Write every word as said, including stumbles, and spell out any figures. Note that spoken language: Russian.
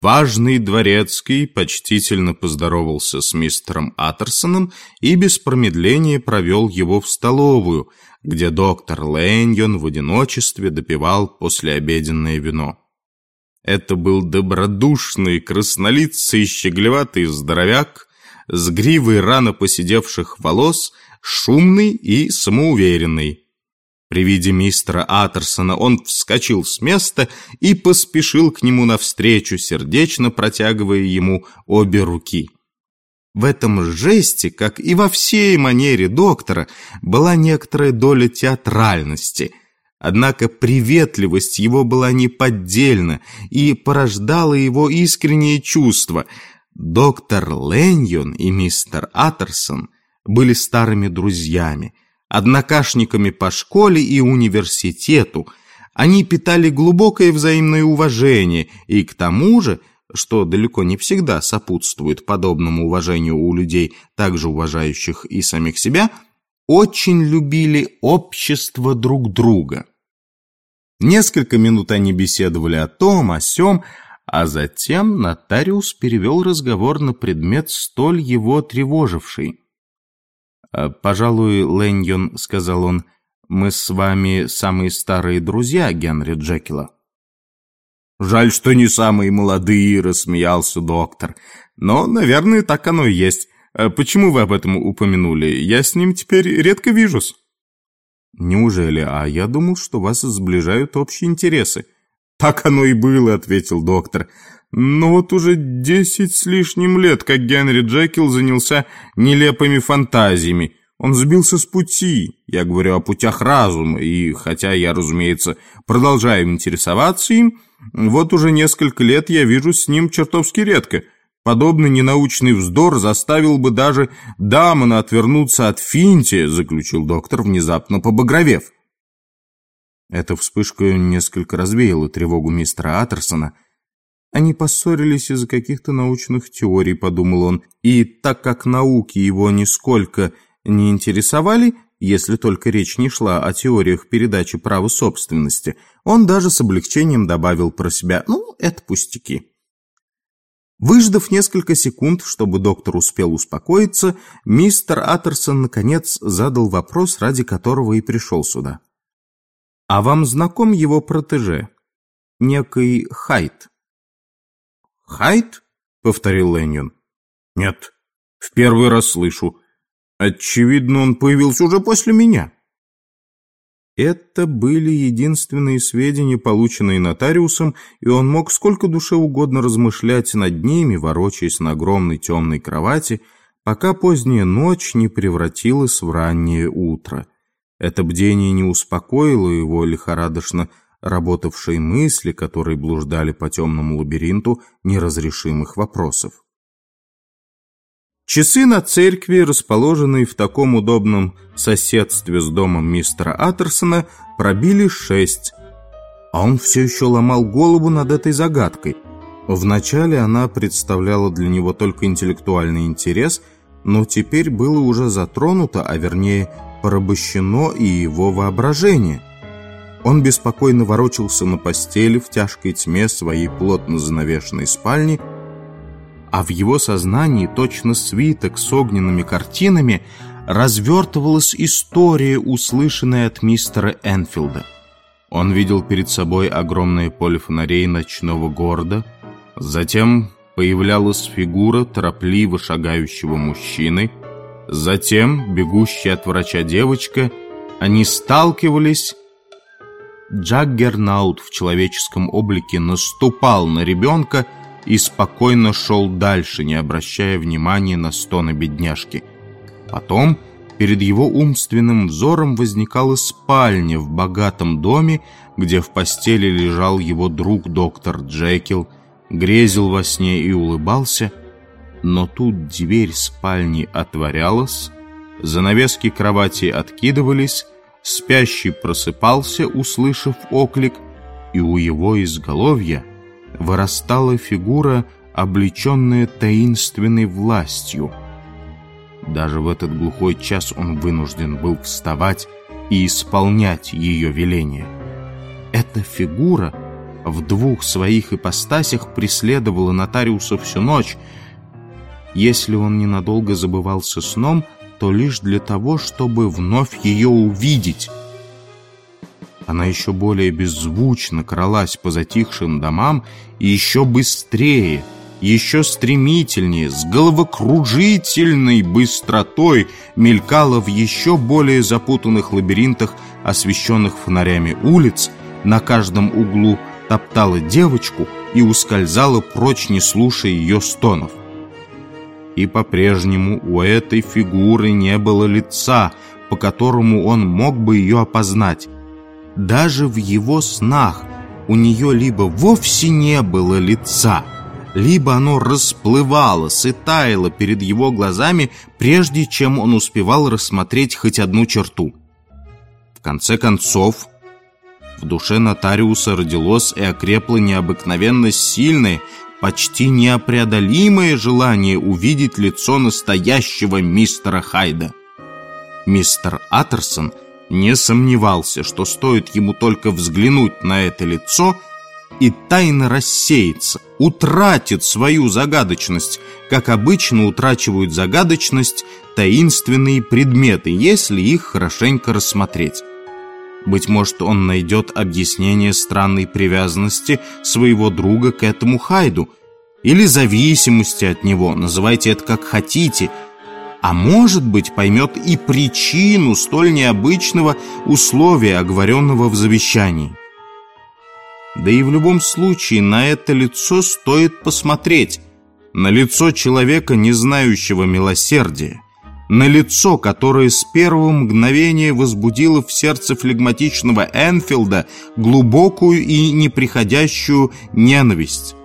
Важный дворецкий почтительно поздоровался с мистером Аттерсоном и без промедления провел его в столовую, где доктор Лэньон в одиночестве допивал послеобеденное вино. Это был добродушный, краснолицый, щеглеватый здоровяк с гривой рано поседевших волос, шумный и самоуверенный. При виде мистера Аттерсона он вскочил с места и поспешил к нему навстречу, сердечно протягивая ему обе руки. В этом жесте, как и во всей манере доктора, была некоторая доля театральности. Однако приветливость его была неподдельна и порождала его искренние чувства. Доктор Лэньон и мистер Аттерсон были старыми друзьями, однокашниками по школе и университету. Они питали глубокое взаимное уважение, и к тому же, что далеко не всегда сопутствует подобному уважению у людей, также уважающих и самих себя, очень любили общество друг друга. Несколько минут они беседовали о том, о сём, а затем нотариус перевел разговор на предмет, столь его тревоживший. «Пожалуй, Лэньон, — сказал он, — мы с вами самые старые друзья Генри Джекила». «Жаль, что не самые молодые, — рассмеялся доктор. Но, наверное, так оно и есть. Почему вы об этом упомянули? Я с ним теперь редко вижусь». «Неужели? А я думал, что вас сближают общие интересы». «Так оно и было, — ответил доктор. Но вот уже десять с лишним лет, как Генри Джекил занялся нелепыми фантазиями. Он сбился с пути, я говорю о путях разума, и хотя я, разумеется, продолжаю интересоваться им, вот уже несколько лет я вижу с ним чертовски редко. Подобный ненаучный вздор заставил бы даже Дамона отвернуться от Финти, — заключил доктор, внезапно побагровев. Эта вспышка несколько развеяла тревогу мистера Аттерсона. Они поссорились из-за каких-то научных теорий, — подумал он, и так как науки его нисколько не интересовали, если только речь не шла о теориях передачи права собственности, он даже с облегчением добавил про себя: ну, это пустяки. Выждав несколько секунд, чтобы доктор успел успокоиться, мистер Аттерсон наконец задал вопрос, ради которого и пришел сюда. «А вам знаком его протеже, некий Хайт?» «Хайт?» — повторил Лэньон. «Нет, в первый раз слышу. Очевидно, он появился уже после меня». Это были единственные сведения, полученные нотариусом, и он мог сколько душе угодно размышлять над ними, ворочаясь на огромной темной кровати, пока поздняя ночь не превратилась в раннее утро. Это бдение не успокоило его лихорадочно работавшие мысли, которые блуждали по темному лабиринту неразрешимых вопросов. Часы на церкви, расположенные в таком удобном соседстве с домом мистера Аттерсона, пробили шесть, а он все еще ломал голову над этой загадкой. Вначале она представляла для него только интеллектуальный интерес, но теперь было уже затронуто, а вернее порабощено и его воображение. Он беспокойно ворочался на постели в тяжкой тьме своей плотно занавешенной спальни, а в его сознании, точно свиток с огненными картинами, развертывалась история, услышанная от мистера Энфилда. Он видел перед собой огромное поле фонарей ночного города, затем появлялась фигура торопливо шагающего мужчины, затем бегущая от врача девочка. Они сталкивались. Джаггернаут в человеческом облике наступал на ребенка и спокойно шел дальше, не обращая внимания на стоны бедняжки. Потом перед его умственным взором возникала спальня в богатом доме, где в постели лежал его друг доктор Джекил, грезил во сне и улыбался. Но тут дверь спальни отворялась, занавески кровати откидывались, спящий просыпался, услышав оклик, и у его изголовья вырастала фигура, облеченная таинственной властью. Даже в этот глухой час он вынужден был вставать и исполнять ее веления. Эта фигура в двух своих ипостасях преследовала нотариуса всю ночь. Если он ненадолго забывался сном, то лишь для того, чтобы вновь ее увидеть. Она еще более беззвучно кралась по затихшим домам и еще быстрее, еще стремительнее, с головокружительной быстротой мелькала в еще более запутанных лабиринтах освещенных фонарями улиц, на каждом углу топтала девочку и ускользала прочь, не слушая ее стонов. И по-прежнему у этой фигуры не было лица, по которому он мог бы ее опознать. Даже в его снах у нее либо вовсе не было лица, либо оно расплывалось и таяло перед его глазами, прежде чем он успевал рассмотреть хоть одну черту. В конце концов, в душе нотариуса родилось и окрепло необыкновенно сильное, почти непреодолимое желание увидеть лицо настоящего мистера Хайда. Мистер Аттерсон не сомневался, что стоит ему только взглянуть на это лицо, и тайна рассеется, утратит свою загадочность, как обычно утрачивают загадочность таинственные предметы, если их хорошенько рассмотреть. Быть может, он найдет объяснение странной привязанности своего друга к этому Хайду или зависимости от него, называйте это как хотите, а может быть, поймет и причину столь необычного условия, оговоренного в завещании. Да и в любом случае на это лицо стоит посмотреть, на лицо человека, не знающего милосердия, на лицо, которое с первого мгновения возбудило в сердце флегматичного Энфилда глубокую и неприходящую ненависть.